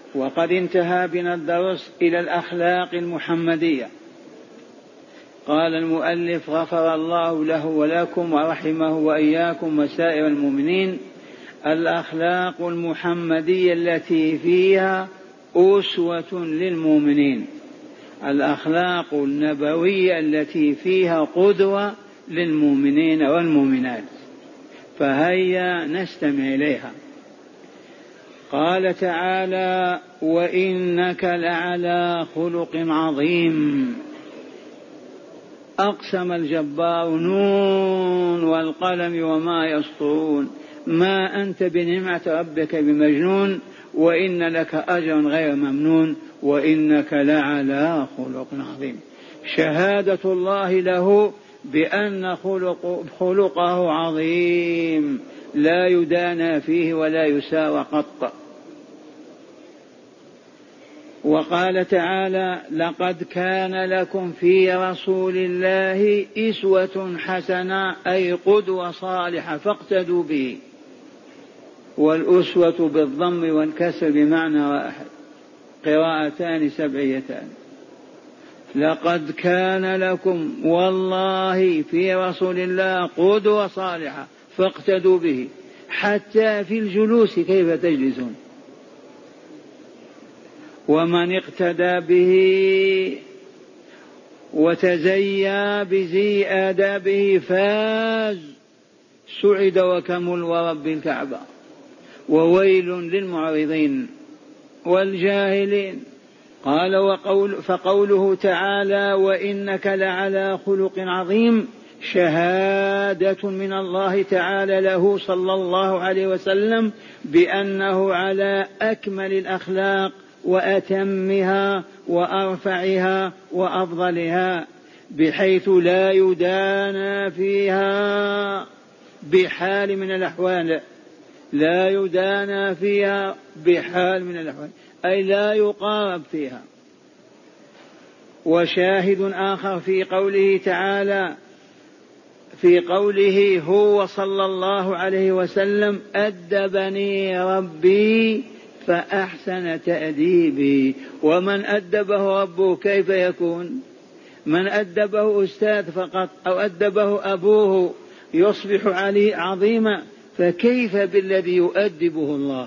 وقد انتهى بنا الدرس إلى الأخلاق المحمدية. قال المؤلف غفر الله له ولكم ورحمه وإياكم وسائر المؤمنين: الأخلاق المحمدية التي فيها أسوة للمؤمنين، الأخلاق النبوية التي فيها قدوة للمؤمنين والمؤمنات، فهيا نستمع إليها. قال تعالى: وإنك لعلى خلق عظيم. أقسم الجبار: نون والقلم وما يسطرون، ما أنت بنعمة ربك بمجنون، وإن لك أجرا غير ممنون، وإنك لعلى خلق عظيم. شهادة الله له بأن خلقه عظيم لا يدانى فيه ولا يساوى قط. وقال تعالى: لقد كان لكم في رسول الله أسوة حسنة، أي قدوة صالحة فاقتدوا به. والأسوة بالضم والكسر بمعنى واحد، قراءتان سبعيتان. لقد كان لكم والله في رسول الله قدوة صالحة فاقتدوا به، حتى في الجلوس كيف تجلسون. ومن اقتدى به وتزيى بزي آدابه فاز، سعد وكمل ورب الكعبة. وويل للمعرضين والجاهلين. قال: فقوله تعالى: وإنك لعلى خلق عظيم، شهادة من الله تعالى له صلى الله عليه وسلم بأنه على أكمل الأخلاق وأتمها وأرفعها وأفضلها، بحيث لا يدانى فيها بحال من الأحوال، لا يدانى فيها بحال من الأحوال، أي لا يقارب فيها. وشاهد آخر في قوله تعالى، في قوله هو صلى الله عليه وسلم: أدبني ربي فأحسن تأديبي. ومن أدبه ربه كيف يكون؟ من أدبه أستاذ فقط أو أدبه أبوه يصبح عليه عظيما، فكيف بالذي يؤدبه الله؟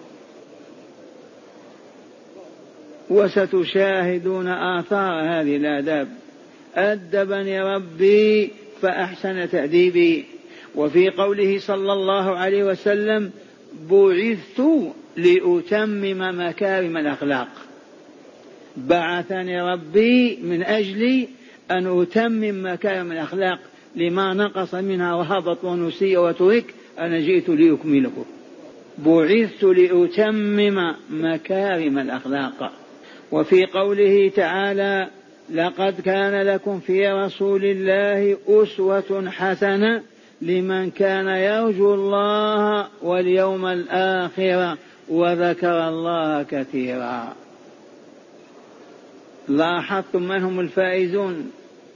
وستشاهدون آثار هذه الآداب. أدبني ربي فأحسن تأديبي. وفي قوله صلى الله عليه وسلم: بعثت لأتمم مكارم الأخلاق. بعثني ربي من أجل أن أتمم مكارم الأخلاق، لما نقص منها وهبط ونسي وترك أنا جئت لأكمله. بعثت لأتمم مكارم الأخلاق. وفي قوله تعالى: لقد كان لكم في رسول الله أسوة حسنة لمن كان يرجو الله واليوم الآخر وذكر الله كثيرا. لاحظتم من هم الفائزون؟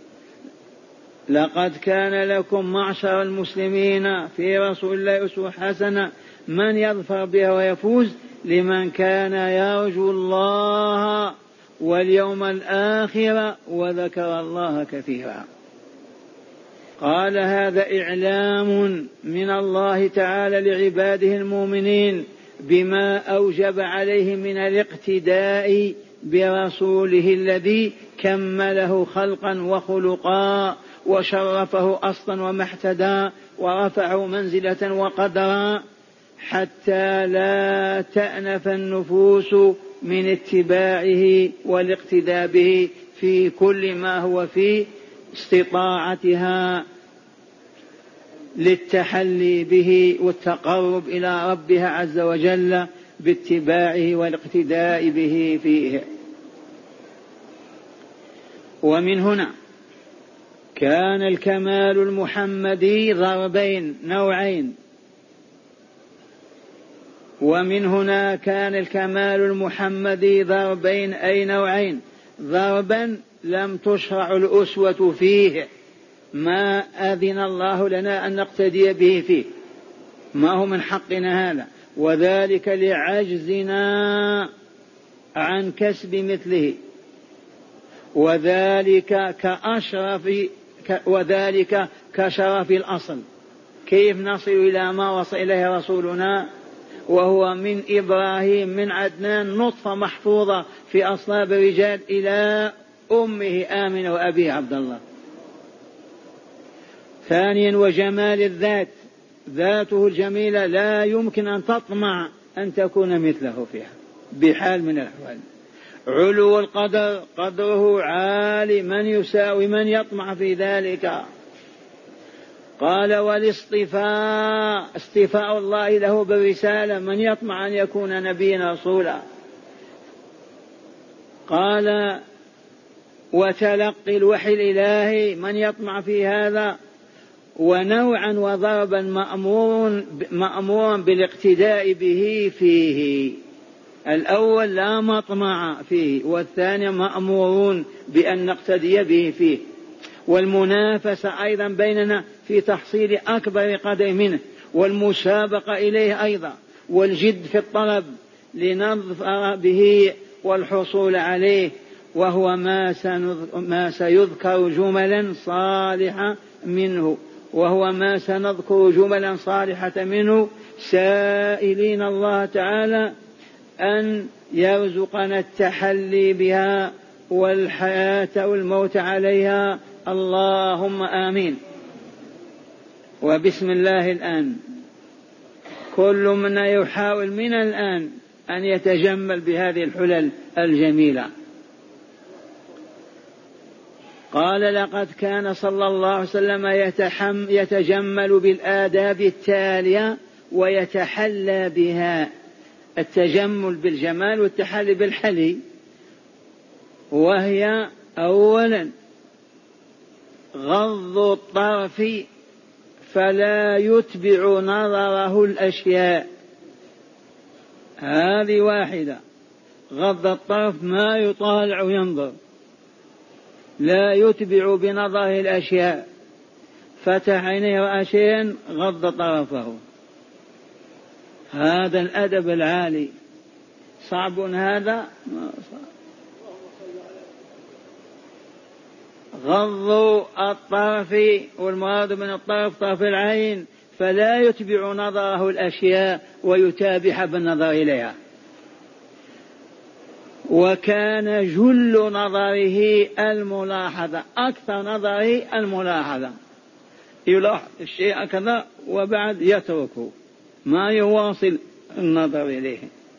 لقد كان لكم معشر المسلمين في رسول الله أسوة حسنة، من يظفر بها ويفوز؟ لمن كان يرجو الله واليوم الآخر وذكر الله كثيرا. قال: هذا إعلام من الله تعالى لعباده المؤمنين بما أوجب عليهم من الاقتداء برسوله الذي كمله خلقا وخلقا وشرفه أصلا ومحتدا ورفعه منزلة وقدرا، حتى لا تأنف النفوس من اتباعه والاقتداء به في كل ما هو في استطاعتها للتحلي به والتقرب إلى ربها عز وجل باتباعه والاقتداء به فيه. ومن هنا كان الكمال المحمدي ضربين نوعين. ومن هنا كان الكمال المحمدي ضربين أي نوعين: ضربا لم تشرع الأسوة فيه، ما أذن الله لنا أن نقتدي به فيه، ما هو من حقنا هذا، وذلك لعجزنا عن كسب مثله، وذلك كشرف الأصل. كيف نصل إلى ما وصل إليه رسولنا وهو من إبراهيم من عدنان نطفة محفوظة في أصلاب الرجال إلى أمه آمنة وأبيه عبد الله. ثانيا وجمال الذات، ذاته الجميلة لا يمكن أن تطمع أن تكون مثله فيها بحال من الأحوال. علو القدر، قدره عالي، من يساوي من يطمع في ذلك. قال والاصطفاء، اصطفاء الله له بالرسالة، من يطمع أن يكون نبيا رسولا. قال وتلقي الوحي الإلهي، من يطمع في هذا. ونوعا وضربا مأمورا بالاقتداء به فيه. الأول لا مطمع فيه، والثاني مأمورون بأن نقتدي به فيه. والمنافسة أيضا بيننا في تحصيل أكبر قدر منه، والمسابقة إليه أيضا، والجد في الطلب لنظفر به والحصول عليه، وهو ما سيذكر جملا صالحة منه، وهو ما سنذكر جملا صالحة منه، سائلين الله تعالى أن يرزقنا التحلي بها والحياة والموت عليها، اللهم آمين. وبسم الله الآن كل منا يحاول من الآن أن يتجمل بهذه الحلل الجميلة. قال لقد كان صلى الله عليه وسلم يتجمل بالآداب التالية ويتحلى بها. التجمل بالجمال والتحلي بالحلي، وهي أولا غض الطرف فلا يتبع نظره الأشياء. هذه واحدة، غض الطرف ما يطالع وينظر، لا يتبع بنظره الأشياء، فتح عينيه رأى شيئا غض طرفه. هذا الأدب العالي صعب هذا، غض الطرف، والمراد من الطرف طرف العين، فلا يتبع نظره الأشياء ويتابع بالنظر إليها. وكان جل نظره الملاحظة، أكثر نظره الملاحظة، يلاحظ الشيء كذا وبعد يتركه، ما يواصل النظر إليه.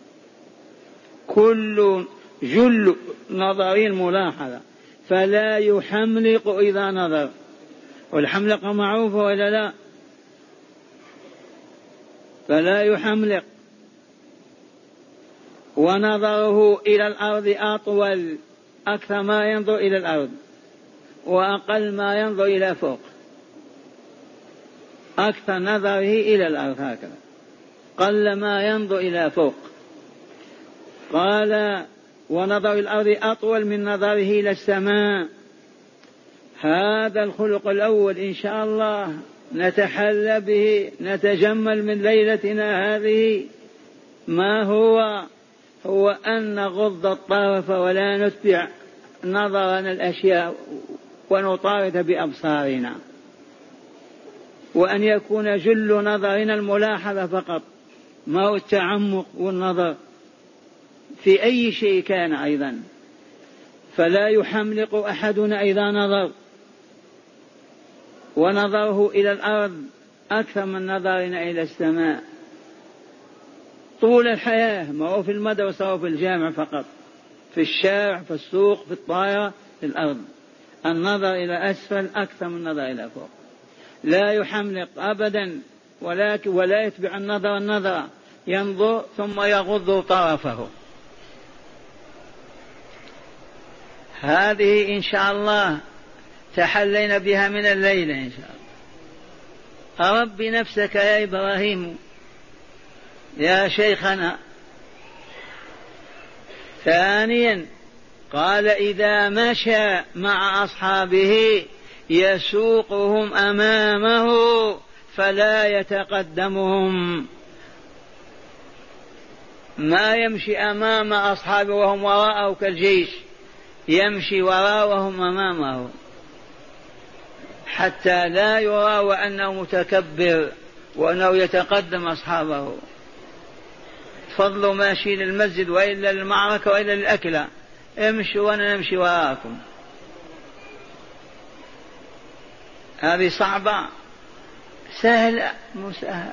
كل جل نظره الملاحظة، فلا يحملق إذا نظر. والحملقة معروفة ولا لا؟ فلا يحملق. ونظره إلى الأرض أطول، أكثر ما ينظر إلى الأرض وأقل ما ينظر إلى فوق. أكثر نظره إلى الأرض هكذا، قل ما ينظر إلى فوق. قال ونظر الأرض أطول من نظره إلى السماء. هذا الخلق الأول إن شاء الله نتحلى به، نتجمل من ليلتنا هذه. ما هو أن نغض الطرف ولا نتبع نظرنا الأشياء ونطارد بأبصارنا، وأن يكون جل نظرنا الملاحظة فقط، ما هو التعمق والنظر في أي شيء كان أيضا. فلا يحملق أحدنا إذا نظر، ونظره إلى الأرض أكثر من نظرنا إلى السماء. طول الحياة، ما هو في المدرسة وفي الجامع فقط، في الشارع، في السوق، في الطائرة، في الأرض. النظر إلى أسفل أكثر من النظر إلى فوق. لا يحملق أبدا، ولا يتبع النظر، ينظر ثم يغض طرفه. هذه إن شاء الله تحلينا بها من الليلة إن شاء الله. أرب نفسك يا إبراهيم يا شيخنا. ثانيا قال إذا مشى مع أصحابه يسوقهم أمامه فلا يتقدمهم. ما يمشي أمام أصحابه وهم وراءه كالجيش، يمشي وراءه وهم أمامه حتى لا يرى وأنه متكبر وأنه يتقدم أصحابه. فضلوا ماشي للمسجد وإلا للمعركة وإلا للأكلة، امشوا وأنا نمشي وراءكم. هذه صعبة سهلة مسهل.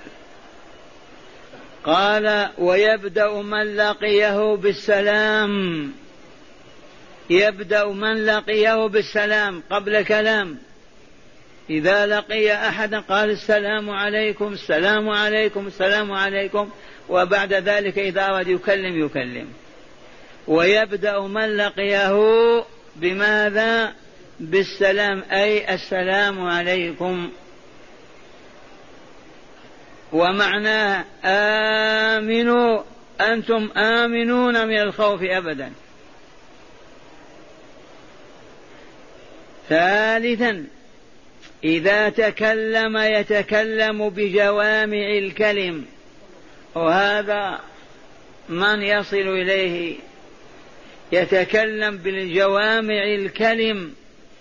قال ويبدأ من لقيه بالسلام، يبدأ من لقيه بالسلام قبل كلام. إذا لقي أحدا قال السلام عليكم السلام عليكم السلام عليكم، وبعد ذلك إذا أراد يكلم يكلم. ويبدأ من لقيه بماذا؟ بالسلام، أي السلام عليكم. ومعناه آمنوا، أنتم آمنون من الخوف أبدا. ثالثا إذا تكلم يتكلم بجوامع الكلم، وهذا من يصل إليه يتكلم بالجوامع الكلم.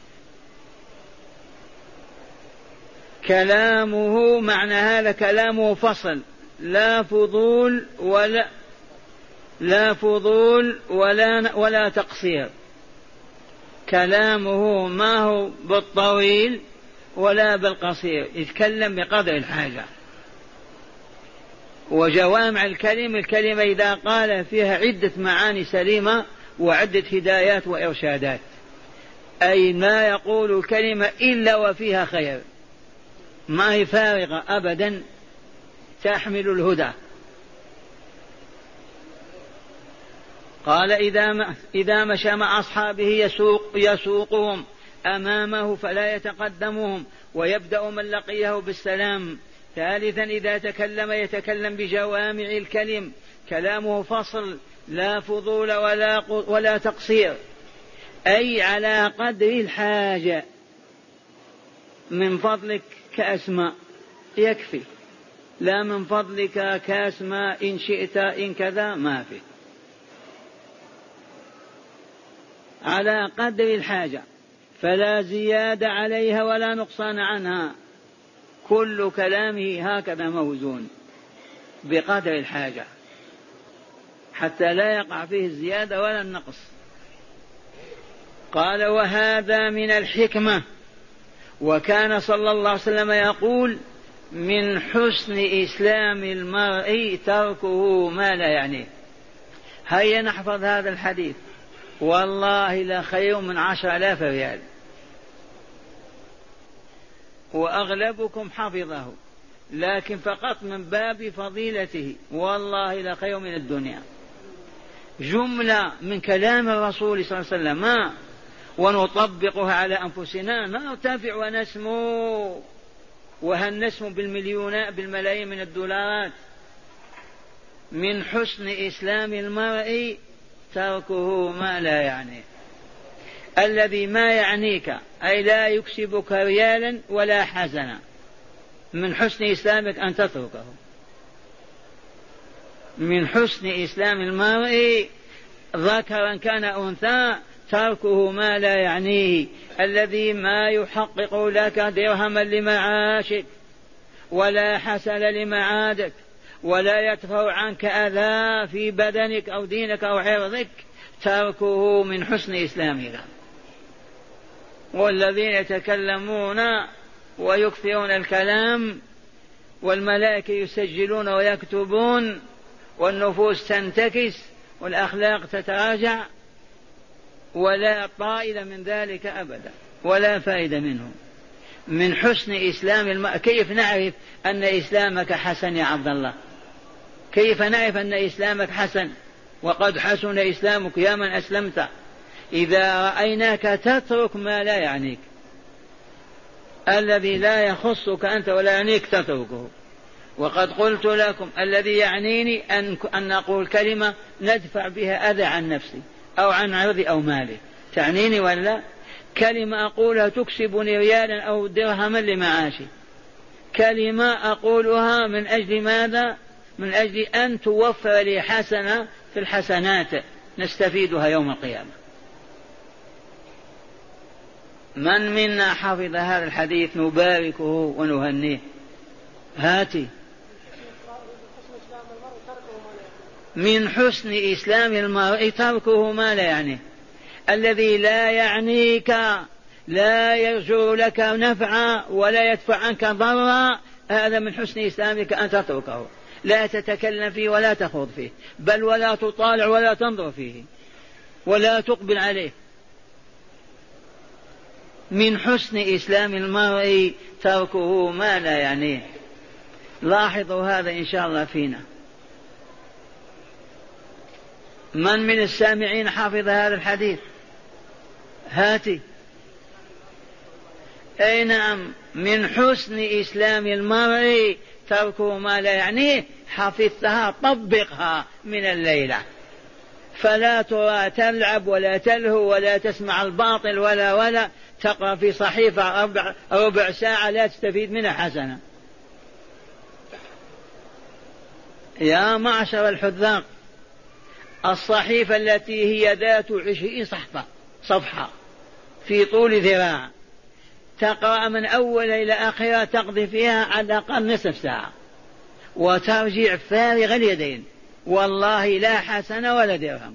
كلامه معنى هذا كلامه فصل، لا فضول ولا تقصير. كلامه ما هو بالطويل ولا بالقصير، يتكلم بقدر الحاجة. وجوامع الكلمة إذا قال فيها عدة معاني سليمة وعدة هدايات وإرشادات، أي ما يقول الكلمة إلا وفيها خير، ما هي فارغة أبدا، تحمل الهدى. قال إذا مشى مع أصحابه يسوقهم أمامه فلا يتقدمهم، ويبدأ من لقيه بالسلام. ثالثا إذا تكلم يتكلم بجوامع الكلم، كلامه فصل لا فضول ولا تقصير، أي على قدر الحاجة. من فضلك كأس ماء يكفي، لا من فضلك كأس ماء إن شئت إن كذا، ما في، على قدر الحاجة، فلا زيادة عليها ولا نقصان عنها. كل كلامه هكذا موزون بقدر الحاجة حتى لا يقع فيه الزيادة ولا النقص. قال وهذا من الحكمة. وكان صلى الله عليه وسلم يقول من حسن إسلام المرء تركه ما لا يعنيه. هيا نحفظ هذا الحديث، والله لخير من 10,000 ريال، وأغلبكم حفظه، لكن فقط من باب فضيلته، والله لخير من الدنيا. جملة من كلام الرسول صلى الله عليه وسلم ونطبقها على أنفسنا، نرتفع ونسمو، وهل نسمو بالملايين من الدولارات. من حسن إسلام المرء تركه ما لا يعنيه. الذي ما يعنيك أي لا يكسبك ريالا ولا حسنا، من حسن إسلامك أن تتركه. من حسن إسلام المرء ذكرا كان أنثى تركه ما لا يعنيه، الذي ما يحقق لك درهما لمعاشك ولا حسن لمعادك ولا يدفع عنك أذى في بدنك أو دينك أو عرضك، تركه من حسن إسلامك. والذين يتكلمون ويكثرون الكلام والملائكة يسجلون ويكتبون والنفوس تنتكس والأخلاق تتراجع، ولا طائل من ذلك أبدا ولا فائدة منه. من حسن إسلام كيف نعرف أن إسلامك حسن يا عبد الله؟ كيف نعرف أن إسلامك حسن وقد حسن إسلامك يا من أسلمت؟ إذا رأيناك تترك ما لا يعنيك، الذي لا يخصك أنت ولا يعنيك تتركه. وقد قلت لكم الذي يعنيني أن نقول كلمة ندفع بها أذى عن نفسي أو عن عرضي أو مالي، تعنيني ولا؟ كلمة أقولها تكسبني ريالا أو درهما لمعاشي، كلمة أقولها من أجل ماذا؟ من أجل أن توفر لي حسنة في الحسنات نستفيدها يوم القيامة. من منا حفظ هذا الحديث نباركه ونهنيه؟ هاتي. من حسن إسلام المرء تركه ما لا يعنيه. الذي لا يعنيك لا يرجو لك نفعا ولا يدفع عنك ضرا، هذا من حسن إسلامك أن تتركه، لا تتكلم فيه ولا تخوض فيه، بل ولا تطالع ولا تنظر فيه ولا تقبل عليه. من حسن إسلام المرء تركه ما لا يعنيه. لاحظوا هذا إن شاء الله فينا. من السامعين حافظ هذا الحديث؟ هاتي. أي نعم، من حسن إسلام المرء تركه ما لا يعنيه. حفظتها طبقها من الليلة، فلا ترى تلعب ولا تلهو ولا تسمع الباطل ولا تقرأ في صحيفة ربع ساعة لا تستفيد منها حسنة. يا معشر الحذاق، الصحيفة التي هي ذات 20 صفحة في طول ذراع تقرأ من أول إلى آخرها، تقضي فيها على الأقل نصف ساعة وترجع فارغ اليدين، والله لا حسنة ولا درهم.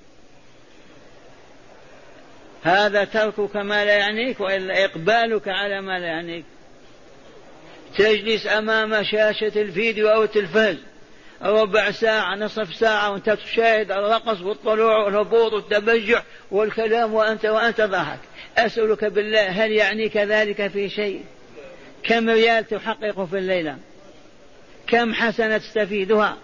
هذا تركك ما لا يعنيك وإلا إقبالك على ما لا يعنيك. تجلس أمام شاشة الفيديو أو التلفاز ربع ساعة نصف ساعة وأنت تشاهد الرقص والطلوع والهبوط والتبجح والكلام وأنت ضاحك. أسألك بالله، هل يعنيك ذلك في شيء؟ كم ريال تحقق في الليلة؟ كم حسنة تستفيدها؟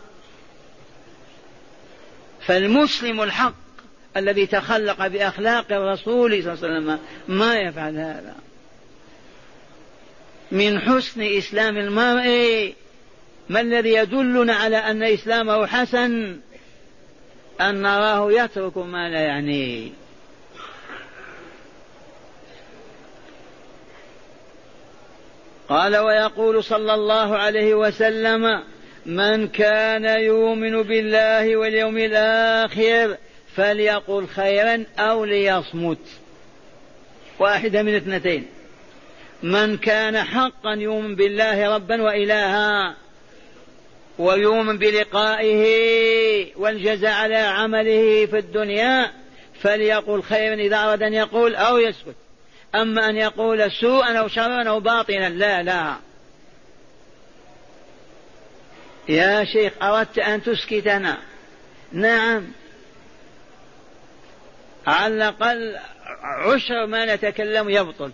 فالمسلم الحق الذي تخلق بأخلاق الرسول صلى الله عليه وسلم ما يفعل هذا. من حسن إسلام المرء، ما الذي يدلنا على أن إسلامه حسن؟ أن نراه يترك ما لا يعنيه. قال ويقول صلى الله عليه وسلم: من كان يؤمن بالله واليوم الآخر فليقل خيرا أو ليصمت. واحدة من اثنتين: من كان حقا يؤمن بالله ربا وإلها ويؤمن بلقائه والجزاء على عمله في الدنيا فليقل خيرا إذا أراد أن يقول أو يسكت. أما أن يقول سوءا أو شرا أو باطلا لا. يا شيخ أردت أن تسكتنا؟ نعم، على الأقل 10 ما نتكلم يبطل.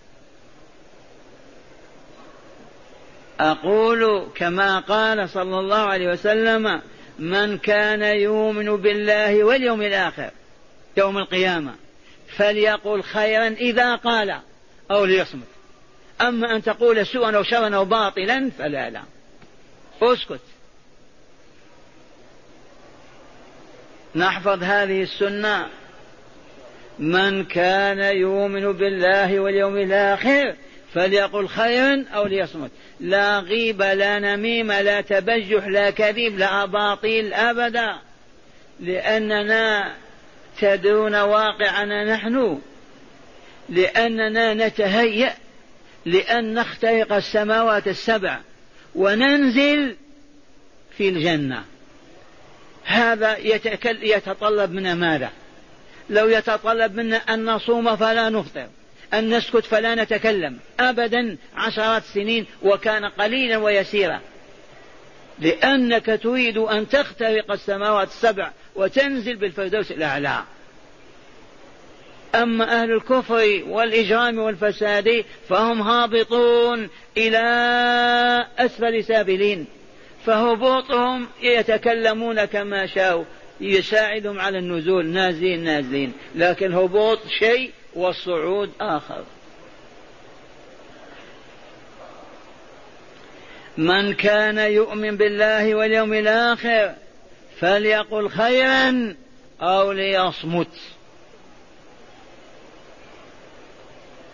أقول كما قال صلى الله عليه وسلم: من كان يؤمن بالله واليوم الآخر يوم القيامة فليقل خيرا إذا قال أو ليصمت. أما أن تقول سوءا أو شرا أو باطلا فلا، اسكت. نحفظ هذه السنة: من كان يؤمن بالله واليوم الآخر فليقل خيرا أو ليصمت. لا غيبة لا نميمة لا تبجح لا كذب لا أباطيل أبدا، لأننا تدرون واقعنا نحن، لأننا نتهيأ لأن نخترق السماوات السبع وننزل في الجنة. هذا يتطلب منا ماذا؟ لو يتطلب منا أن نصوم فلا نفطر، أن نسكت فلا نتكلم أبدا 10 سنين وكان قليلا ويسيرا، لأنك تريد أن تخترق السماوات السبع وتنزل بالفردوس الأعلى. أما أهل الكفر والإجرام والفساد فهم هابطون إلى أسفل سافلين، فهبوطهم يتكلمون كما شاءوا، يساعدهم على النزول، نازلين، لكن الهبوط شيء والصعود آخر. من كان يؤمن بالله واليوم الآخر فليقل خيرا أو ليصمت.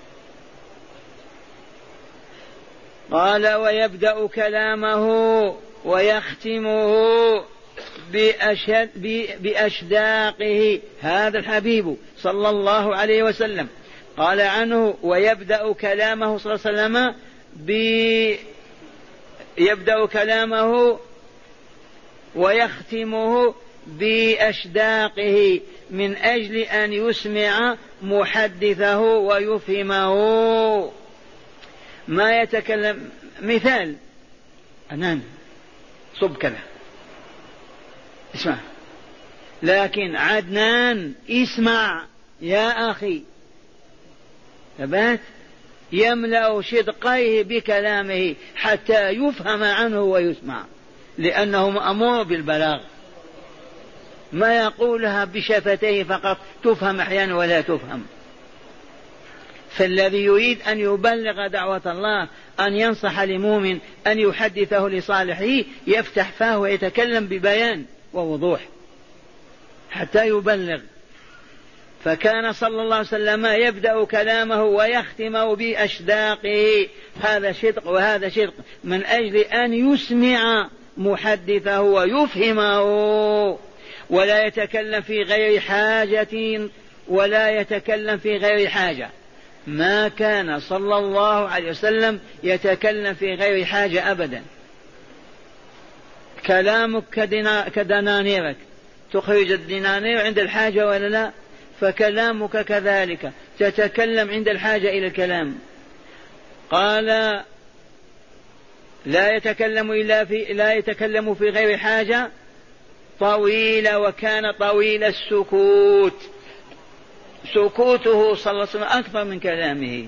قال ويبدأ كلامه ويختمه بأشداقه. هذا الحبيب صلى الله عليه وسلم قال عنه: ويبدأ كلامه صلى الله عليه وسلم يبدأ كلامه ويختمه بأشداقه من أجل أن يسمع محدثه ويفهمه. ما يتكلم مثال أنان صب كذا اسمع، لكن عدنان اسمع يا أخي، ثبات يملأ شدقيه بكلامه حتى يفهم عنه ويسمع، لأنه مأمور بالبلاغ، ما يقولها بشفتيه فقط تفهم أحيانا ولا تفهم. فالذي يريد أن يبلغ دعوة الله، أن ينصح لمؤمن، أن يحدثه لصالحه، يفتح فاه ويتكلم ببيان ووضوح حتى يبلغ. فكان صلى الله عليه وسلم يبدأ كلامه ويختمه بأشداقه، هذا شدق وهذا شدق، من أجل أن يسمع محدثه ويفهمه، ولا يتكلم في غير حاجة ولا يتكلم في غير حاجة. ما كان صلى الله عليه وسلم يتكلم في غير حاجة أبدا. كلامك كدنانيرك، تخرج الدنانير عند الحاجة ولا لا؟ فكلامك كذلك، تتكلم عند الحاجة إلى الكلام. قال: لا يتكلم في غير حاجة طويل، وكان طويل السكوت، سكوته صلى الله عليه وسلم أكثر من كلامه.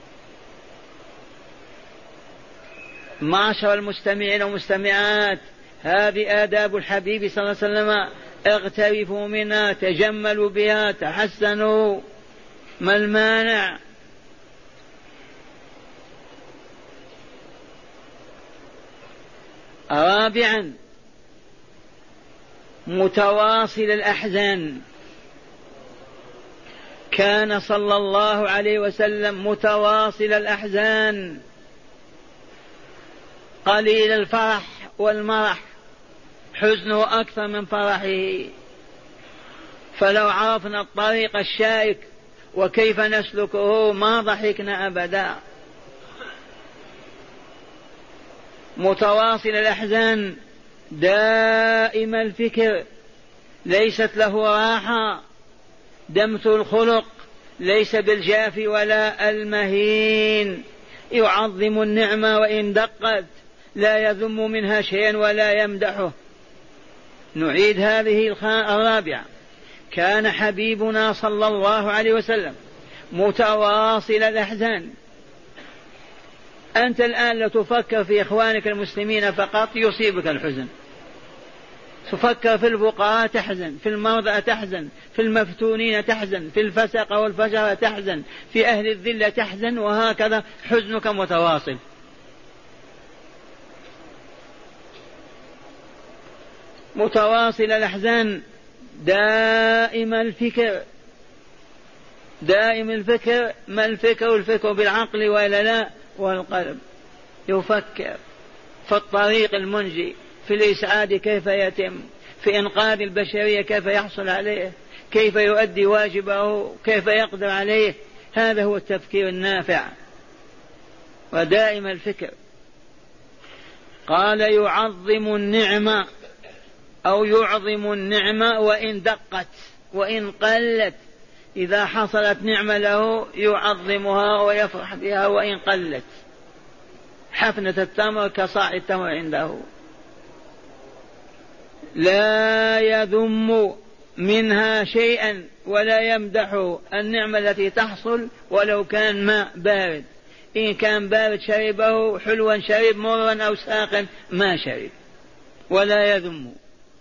معشر المستمعين والمستمعات، هذه آداب الحبيب صلى الله عليه وسلم، اغترفوا منها، تجملوا بها، تحسنوا، ما المانع؟ رابعا: متواصل الأحزان. كان صلى الله عليه وسلم متواصل الأحزان، قليل الفرح والمرح، حزنه أكثر من فرحه. فلو عرفنا الطريق الشائك وكيف نسلكه ما ضحكنا أبدا. متواصل الأحزان، دائم الفكر، ليست له راحة، دمث الخلق، ليس بالجاف ولا المهين، يعظم النعمة وإن دقت، لا يذم منها شيئا ولا يمدحه. نعيد هذه الرابعة: كان حبيبنا صلى الله عليه وسلم متواصل الأحزان. أنت الآن لو تفكر في إخوانك المسلمين فقط يصيبك الحزن، تفكر في الفقراء تحزن، في المرضى تحزن، في المفتونين تحزن، في الفسق والفجر تحزن، في أهل الذلة تحزن، وهكذا حزنك متواصل. متواصل الأحزان، دائم الفكر. دائم الفكر، ما الفكر؟ الفكر بالعقل ولا لا؟ والقلب، يفكر في الطريق المنجي، في الإسعاد كيف يتم، في إنقاذ البشرية كيف يحصل عليه، كيف يؤدي واجبه، كيف يقدر عليه. هذا هو التفكير النافع ودائم الفكر. قال: يعظم النعمة أو يعظم النعمة وإن دقت وإن قلت. إذا حصلت نعمة له يعظمها ويفرح بها وإن قلت. حفنة التمر كصاع التمر عنده. لا يذم منها شيئا ولا يمدح النعمة التي تحصل ولو كان ماء بارد، إن كان بارد شربه، حلوا شرب، مرا أو ساقا ما شرب، ولا يذم.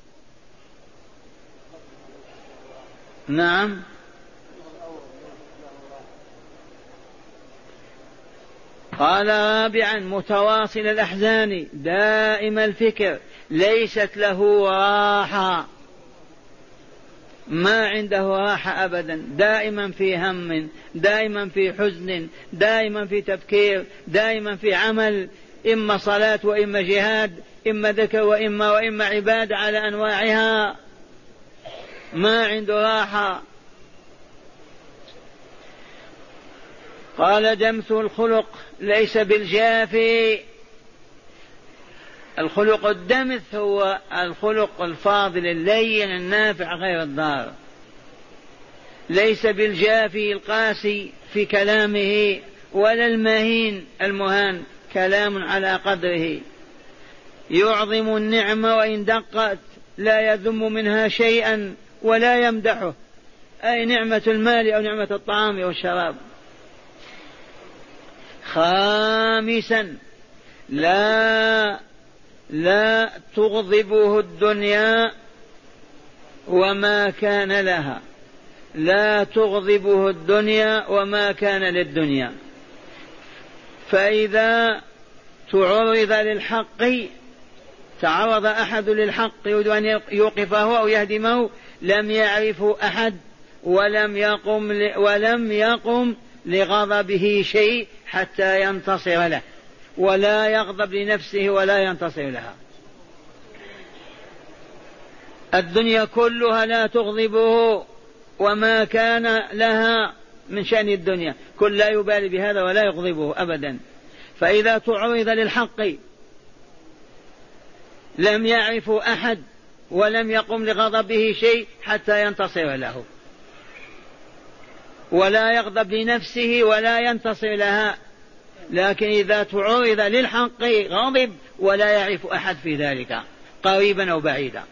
نعم. قال: رابعا: متواصل الأحزان، دائم الفكر، ليست له راحة، ما عنده راحة أبدا، دائما في هم، دائما في حزن، دائما في تفكير، دائما في عمل، إما صلاة وإما جهاد، إما ذكر وإما عبادة على أنواعها، ما عنده راحة. قال دمث الخلق ليس بالجافي. الخلق الدمث هو الخلق الفاضل اللين النافع غير الضار، ليس بالجافي القاسي في كلامه، ولا المهين المهان، كلام على قدره، يعظم النعمة وإن دقت، لا يذم منها شيئا ولا يمدحه، أي نعمة المال أو نعمة الطعام والشراب. خامسا لا تغضبه الدنيا وما كان لها، لا تغضبه الدنيا وما كان للدنيا. فإذا تعرض للحق، تعرض أحد للحق يريد أن يوقفه أو يهدمه، لم يعرفه أحد ولم يقم لغضبه شيء حتى ينتصر له، ولا يغضب لنفسه ولا ينتصر لها. الدنيا كلها لا تغضبه وما كان لها من شأن الدنيا، كل لا يبالي بهذا ولا يغضبه أبدا. فإذا تعرض للحق لم يعرف أحد ولم يقم لغضبه شيء حتى ينتصر له، ولا يغضب لنفسه ولا ينتصر لها. لكن إذا تعرض للحق غضب ولا يعرف أحد في ذلك قريبا أو بعيدا.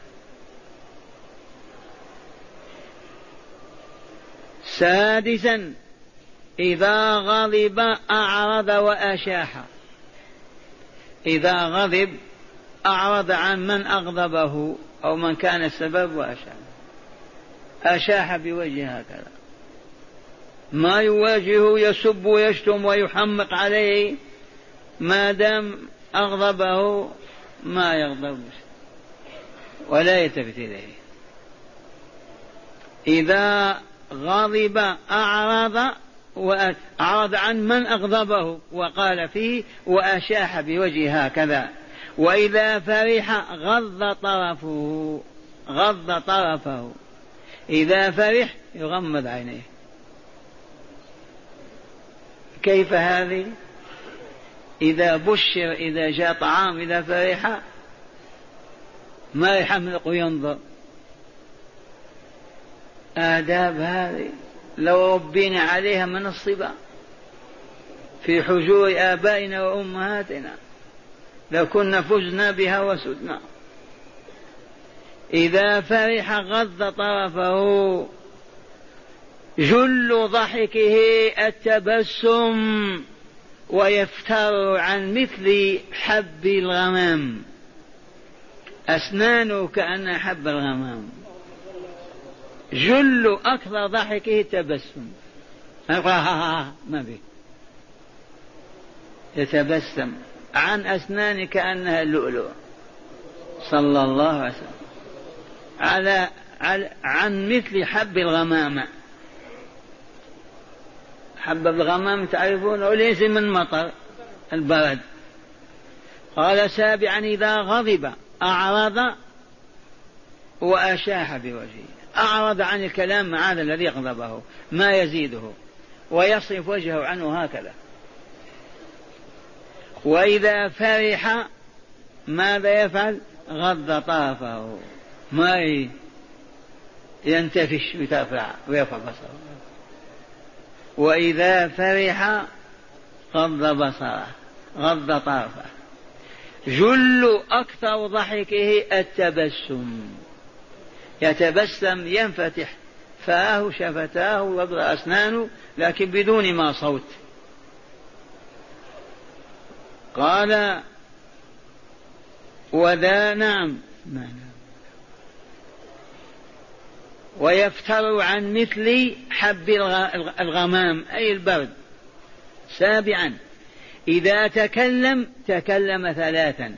سادسا إذا غضب أعرض وأشاح. إذا غضب أعرض عن من أغضبه أو من كان السبب وأشاح، أشاح بوجهه هكذا، ما يواجهه، يسب ويشتم ويحمق عليه، ما دام أغضبه ما يغضب ولا يلتفت إليه. إذا غضب أعرض عن من أغضبه وقال فيه وأشاح بوجهه هكذا. وإذا فرح غض طرفه، إذا فرح يغمض عينيه. كيف هذه؟ إذا بشر، إذا جاء طعام، إذا فرح ما يحملق وينظر. آداب هذه لو ربينا عليها من الصبا في حجور آبائنا وأمهاتنا لكنا فزنا بها وسدنا. إذا فرح غض طرفه. جل ضحكه التبسم، ويفتر عن مثل حب الغمام، أسنانه كأن حب الغمام. جل أكثر ضحكه التبسم، ما به، يتبسم عن أسنان كأنها اللؤلؤ صلى الله عليه وسلم، عن مثل حب الغمامة. حب الغمام تعرفون، وليس من مطر البرد. قال سابعا إذا غضب أعرض وأشاح بوجهه، أعرض عن الكلام مع هذا الذي غضبه ما يزيده، ويصرف وجهه عنه هكذا. وإذا فرح ماذا يفعل؟ غض طرفه، ما ينتفش ويرفع بصره. وإذا فرح غض طرفه. جل أكثر ضحكه التبسم، يتبسم، ينفتح فاه شفتاه ويضرب أسنانه لكن بدون ما صوت. قال وذا نعم ويفتر عن مثل حب الغمام أي البرد. سابعا إذا تكلم ثلاثا،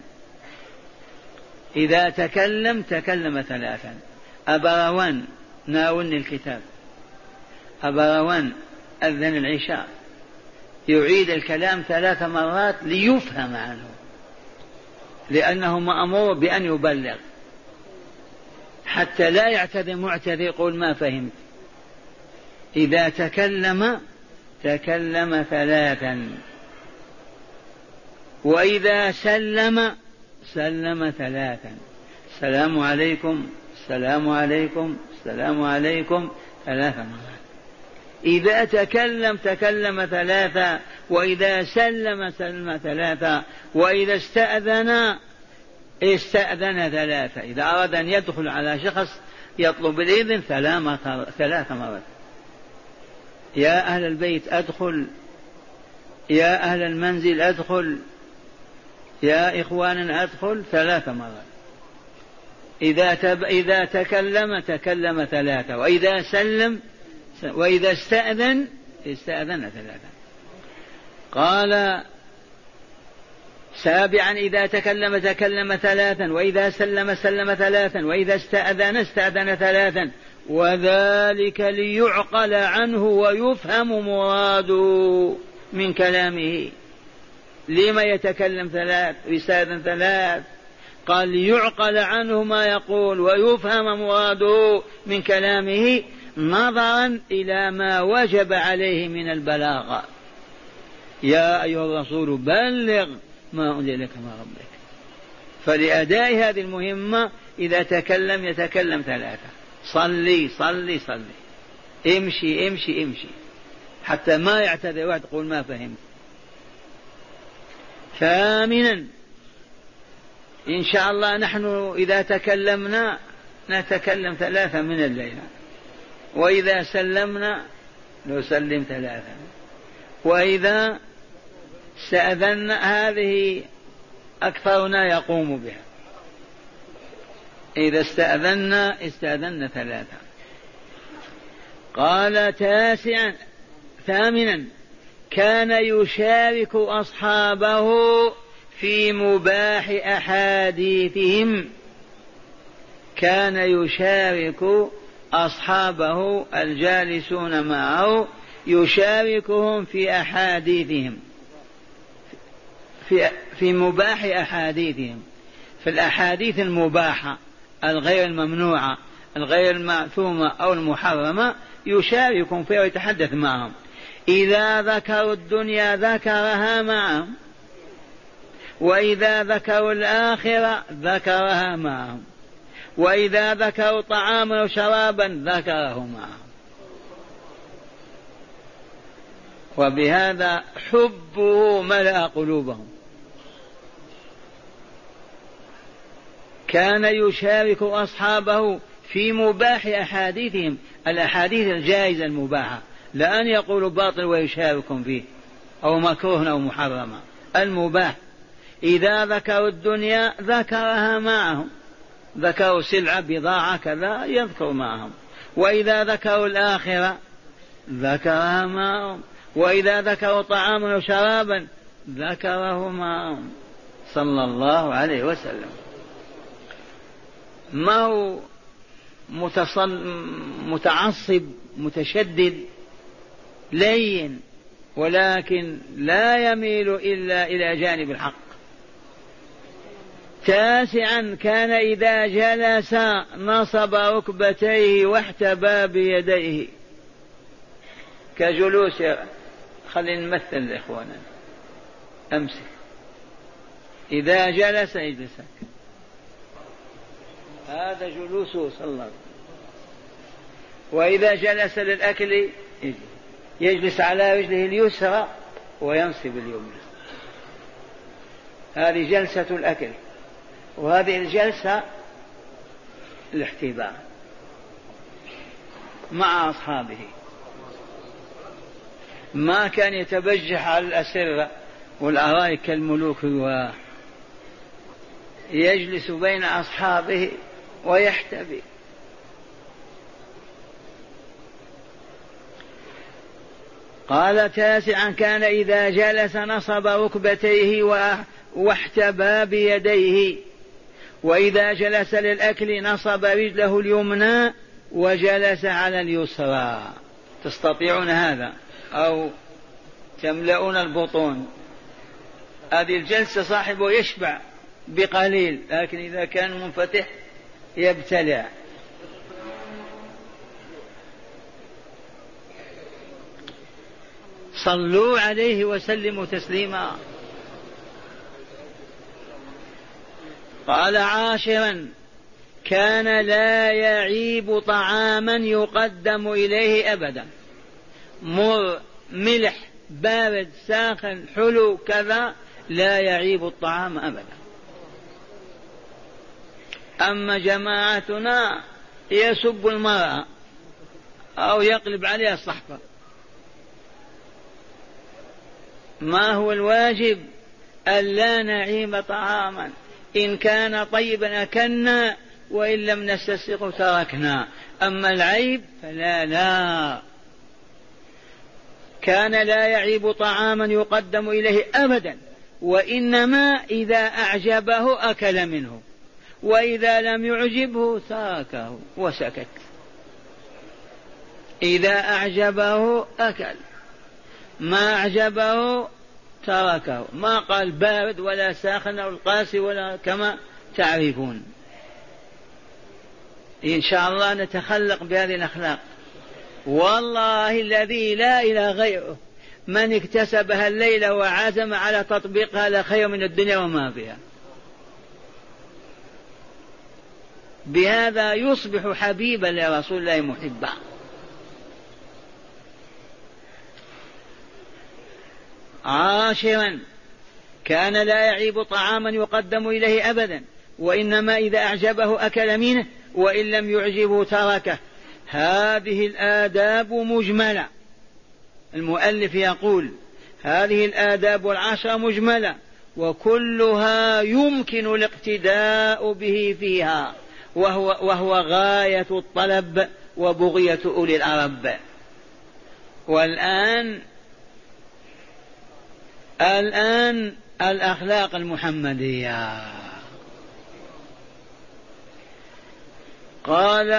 إذا تكلم ثلاثا. أبروان ناولني الكتاب، أبروان أذن العشاء يعيد الكلام 3 مرات ليفهم عنه، لأنه مأمور بأن يبلغ حتى لا يعتذر معتذر يقول ما فهمت. إذا تكلم تكلم ثلاثا، وإذا سلم سلم ثلاثا، السلام عليكم السلام عليكم السلام عليكم 3 مرات. إذا تكلم تكلم 3، وإذا سلم سلم 3، وإذا استأذن استأذن 3. إذا أراد أن يدخل على شخص يطلب الإذن 3 مرات. يا أهل البيت أدخل، يا أهل المنزل أدخل، يا إخواننا أدخل 3 مرات. إذا تكلم تكلم 3، وإذا سلم، وإذا استأذن استأذن 3. قال 7: إذا تكلم تكلم 3، وإذا سلم سلم 3، وإذا استأذن استأذن 3، وذلك ليعقل عنه ويفهم مراده من كلامه. لما يتكلم 3 ويستأذن 3؟ قال ليعقل عنه ما يقول ويفهم مراده من كلامه، نظرا إلى ما وجب عليه من البلاغة. يا أيها الرسول بلغ ما أنزل لك من ربك. فلأداء هذه المهمة إذا تكلم يتكلم 3: صلي صلي صلي، امشي امشي امشي، حتى ما يعتذر واحد يقول ما فهمت. 8: إن شاء الله نحن إذا تكلمنا نتكلم 3 من الليل، وإذا سلمنا نسلم 3، وإذا استأذن هذه أكثرنا يقوم بها. إذا استأذنا استأذن 3. قال 8: كان يشارك أصحابه في مباح أحاديثهم. كان يشارك أصحابه الجالسون معه، يشاركهم في أحاديثهم، في مباح أحاديثهم، في الأحاديث المباحة الغير الممنوعة الغير المعثومة أو المحرمة، يشاركهم فيها ويتحدث معهم. إذا ذكروا الدنيا ذكرها معهم، وإذا ذكروا الآخرة ذكرها معهم، وإذا ذكروا طعاما وشرابا ذكره معهم. وبهذا حبه ملأ قلوبهم. كان يشارك أصحابه في مباح أحاديثهم، الأحاديث الجائزة المباحة، لا أن يقولوا باطل ويشاركهم فيه أو مكروه أو محرمة، المباح. إذا ذكروا الدنيا ذكرها معهم، ذكروا سلعة بضاعة كذا يذكر معهم، وإذا ذكروا الآخرة ذكرها معهم، وإذا ذكروا طعاما وشرابا ذكره معهم صلى الله عليه وسلم. ما هو متعصب متشدد لين، ولكن لا يميل إلا إلى جانب الحق. 9: كان إذا جلس نصب ركبتيه واحتبى بيديه. كجلوس، خلينا نمثل لإخواننا، أمسك. إذا جلس يجلس، هذا جلوسه صلى الله عليه وسلم. وإذا جلس للأكل يجلس على رجله اليسرى وينصب اليمنى. هذه جلسة الأكل، وهذه الجلسة الاحتباء مع أصحابه. ما كان يتبجح على الأسرة والأرائك كالملوك، ويجلس بين أصحابه ويحتبي. قال 9: كان إذا جلس نصب ركبتيه واحتبى بيديه، وإذا جلس للأكل نصب رجله اليمنى وجلس على اليسرى. تستطيعون هذا أو تملؤون البطون؟ هذه الجلسة صاحبه يشبع بقليل، لكن إذا كان منفتح يبتلع. صلوا عليه وسلموا تسليما. قال عاشرا: كان لا يعيب طعاما يقدم إليه أبدا، مر ملح بارد ساخن حلو كذا، لا يعيب الطعام أبدا. أما جماعتنا يسب المرأة أو يقلب عليها الصحفة. ما هو الواجب؟ ألا نعيب طعاما، إن كان طيبا أكلنا وإن لم نستسقه تركنا، أما العيب فلا. كان لا يعيب طعاما يقدم إليه أبدا، وإنما إذا أعجبه أكل منه، وإذا لم يعجبه تركه وسكت. إذا أعجبه أكل، ما أعجبه تركه، ما قال بارد ولا ساخن أو القاسي ولا كما تعرفون. إن شاء الله نتخلق بهذه الأخلاق. والله الذي لا إله غيره من اكتسبها الليلة وعزم على تطبيقها لخير من الدنيا وما فيها. بهذا يصبح حبيبا لرسول الله محبا. عاشرا: كان لا يعيب طعاما يقدم إليه أبدا، وإنما إذا أعجبه أكل منه، وإن لم يعجبه تركه. هذه الآداب مجملة. المؤلف يقول: هذه الآداب العشر مجملة، وكلها يمكن الاقتداء به فيها، وهو غاية الطلب وبغية أولي الأرب. والآن الأخلاق المحمدية. قال: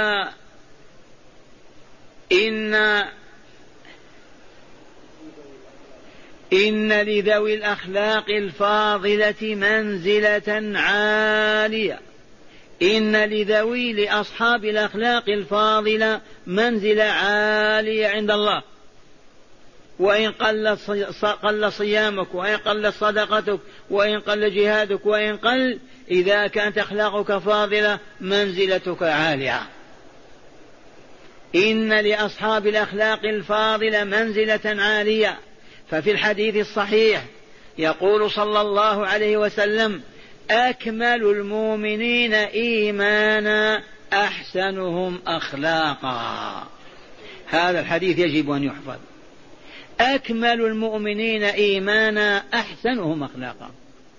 إن لذوي الأخلاق الفاضلة منزلة عالية. إن لأصحاب الأخلاق الفاضلة منزلة عالية عند الله، وإن قل صيامك، وإن قل صدقتك، وإن قل جهادك، وإن قل، إذا كانت أخلاقك فاضلة منزلتك عالية. إن لأصحاب الأخلاق الفاضلة منزلة عالية. ففي الحديث الصحيح يقول صلى الله عليه وسلم: أكمل المؤمنين إيمانا أحسنهم أخلاقا. هذا الحديث يجب أن يحفظ. أكمل المؤمنين إيمانا أحسنهم أخلاقا.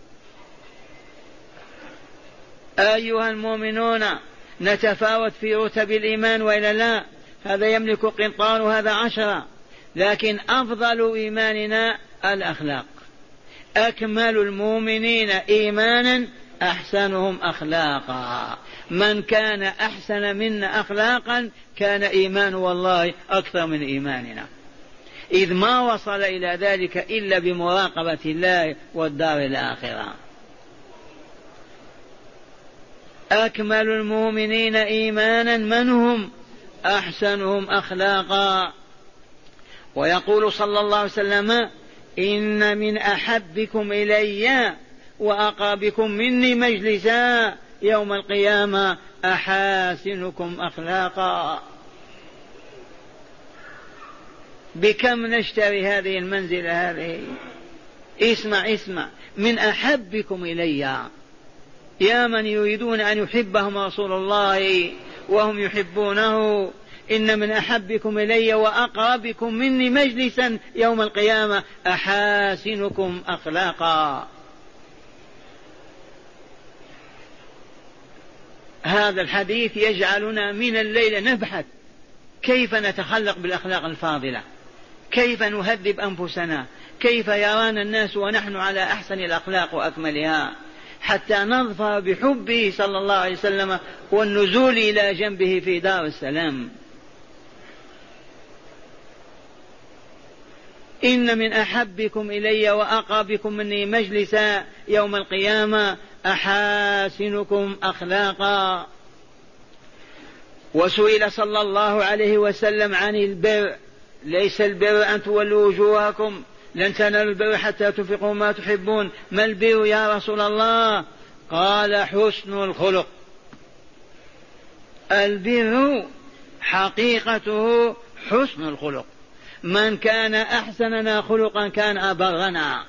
أيها المؤمنون، نتفاوت في رتب الإيمان وإلا لا؟ هذا يملك قنطار وهذا 10، لكن أفضل إيماننا الأخلاق. أكمل المؤمنين إيمانا أحسنهم أخلاقا. من كان أحسن منا أخلاقا كان إيمان والله أكثر من إيماننا، إذ ما وصل إلى ذلك إلا بمراقبة الله والدار الآخرة. أكمل المؤمنين إيمانا من هم؟ أحسنهم أخلاقا. ويقول صلى الله عليه وسلم: إن من أحبكم إلي وأقربكم مني مجلسا يوم القيامة أحاسنكم أخلاقا. بكم نشتري هذه المنزلة هذه؟ اسمع: من أحبكم إلي، يا من يريدون أن يحبهم رسول الله وهم يحبونه. إن من أحبكم إلي وأقربكم مني مجلسا يوم القيامة أحاسنكم أخلاقا. هذا الحديث يجعلنا من الليلة نبحث كيف نتخلق بالأخلاق الفاضلة، كيف نهذب أنفسنا، كيف يرانا الناس ونحن على أحسن الأخلاق وأكملها، حتى نظفر بحبه صلى الله عليه وسلم والنزول إلى جنبه في دار السلام. إن من أحبكم إلي وأقربكم مني مجلسا يوم القيامة أحاسنكم أخلاقا. وسئل صلى الله عليه وسلم عن البر: ليس البر أن تولوا وجوهكم، لن تنالوا البر حتى تنفقوا ما تحبون، ما البر يا رسول الله؟ قال: حسن الخلق. البر حقيقته حسن الخلق، من كان أحسننا خلقا كان أبرنا.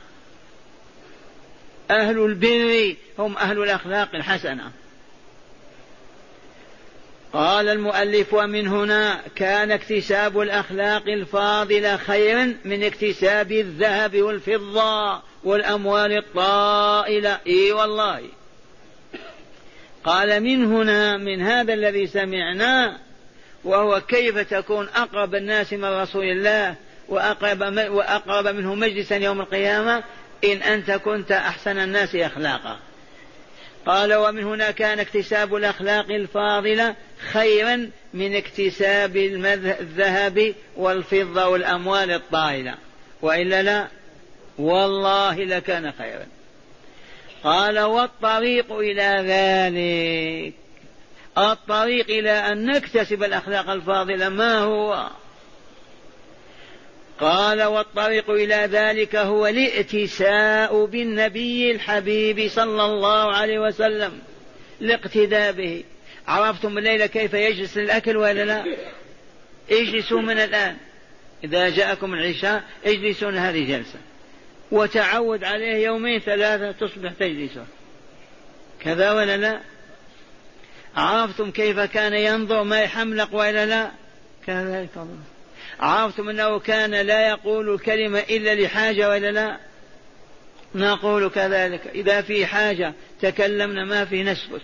أهل البر هم أهل الأخلاق الحسنة. قال المؤلف: ومن هنا كان اكتساب الأخلاق الفاضلة خيرا من اكتساب الذهب والفضة والأموال الطائلة. والله. قال: من هنا، من هذا الذي سمعنا، وهو كيف تكون أقرب الناس من رسول الله وأقرب منه مجلسا يوم القيامة إن أنت كنت أحسن الناس أخلاقا. قال: ومن هنا كان اكتساب الأخلاق الفاضلة خيرا من اكتساب الذهب والفضة والأموال الطائلة، وإلا لا والله لكان خيرا. قال: والطريق إلى ذلك، الطريق إلى أن نكتسب الأخلاق الفاضلة ما هو؟ قال: والطريق إلى ذلك هو الائتساء بالنبي الحبيب صلى الله عليه وسلم، الاقتداء به. عرفتم الليلة كيف يجلس للأكل ولا لا؟ اجلسوا من الآن، إذا جاءكم العشاء اجلسون هذه جلسة، وتعود عليه يومين ثلاثة تصبح تجلسون كذا ولا لا؟ عرفتم كيف كان ينظر ما يحملق ولا لا؟ كذلك. عرفتم أنه كان لا يقول الكلمة إلا لحاجة ولا لا؟ نقول كذلك، إذا في حاجة تكلمنا، ما في نسكت.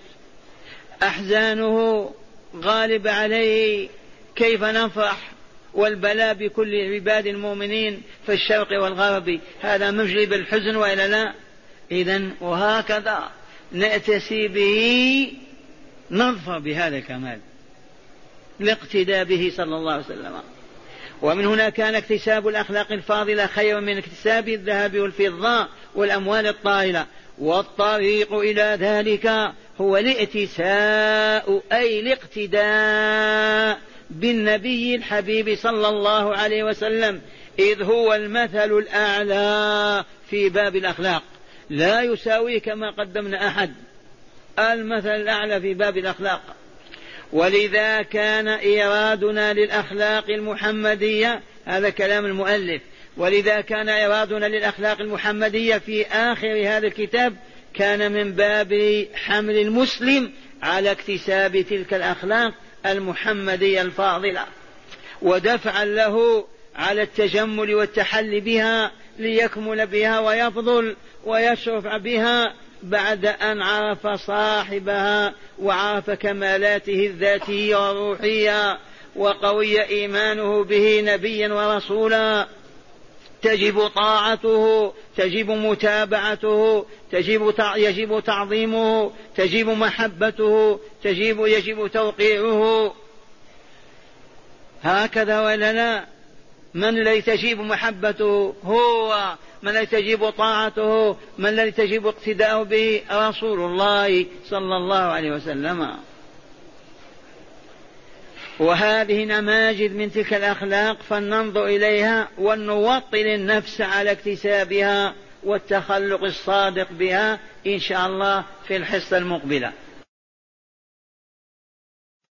أحزانه غالب عليه، كيف نفرح والبلاء بكل عباد المؤمنين في الشرق والغرب، هذا مجلب الحزن وإلا لا؟ إذن وهكذا نأتسي به، نظفر بهذا الكمال، الاقتداء به صلى الله عليه وسلم. ومن هنا كان اكتساب الأخلاق الفاضلة خير من اكتساب الذهب والفضة والأموال الطائلة. والطريق إلى ذلك هو الائتساء أي الاقتداء بالنبي الحبيب صلى الله عليه وسلم، إذ هو المثل الأعلى في باب الأخلاق، لا يساوي كما قدمنا أحد، المثل الأعلى في باب الأخلاق. ولذا كان إيرادنا للأخلاق المحمدية، هذا كلام المؤلف، ولذا كان إيرادنا للأخلاق المحمدية في آخر هذا الكتاب كان من باب حمل المسلم على اكتساب تلك الأخلاق المحمدية الفاضلة، ودفعا له على التجمل والتحلي بها ليكمل بها ويفضل ويشرف بها بعد أن عرف صاحبها وعرف كمالاته الذاتية والروحية وقوي إيمانه به نبيا ورسولا. تجب طاعته، تجب متابعته، يجب تعظيمه، تجب محبته، يجب توقيعه. هكذا ولا لا؟ من الذي تجب محبته؟ هو. من الذي تجب طاعته؟ من الذي تجب اقتداءه به؟ رسول الله صلى الله عليه وسلم. وهذه نماذج من تلك الأخلاق فلننظر إليها ونوطن النفس على اكتسابها والتخلق الصادق بها إن شاء الله في الحصة المقبلة.